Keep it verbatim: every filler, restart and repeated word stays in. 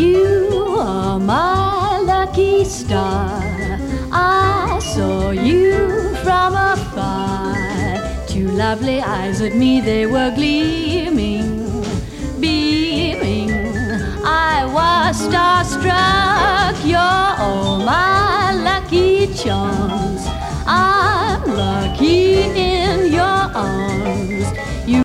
You are my lucky star. I saw you from afar. Two lovely eyes at me, they were gleaming, beaming. I was starstruck. You're all my lucky charms. I'm lucky